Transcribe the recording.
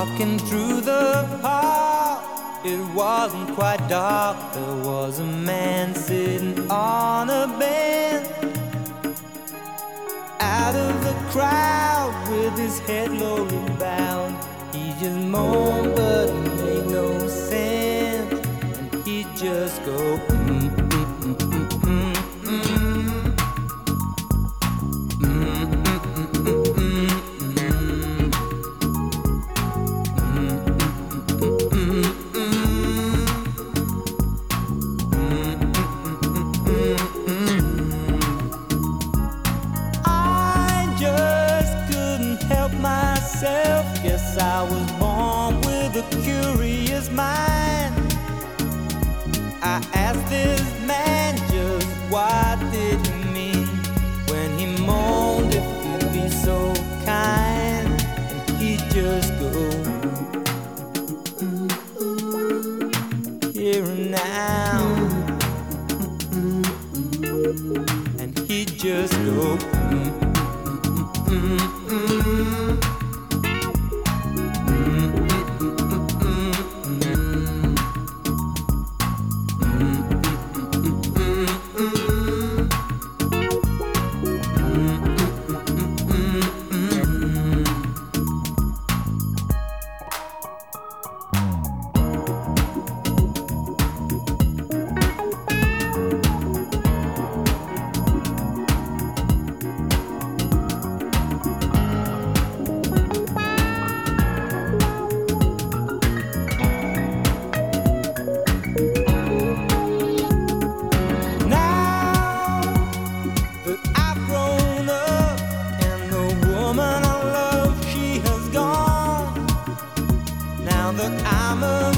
Walking through the park, it wasn't quite dark. There was a man sitting on a bench, out of the crowd with his head lowly bowed. He just moaned, but it made no sense, and he'd just go Guess I was born with a curious mind. I asked this man just what did he mean when he moaned if he'd be so kind, and he'd just go here and now, and he'd just go that I'm a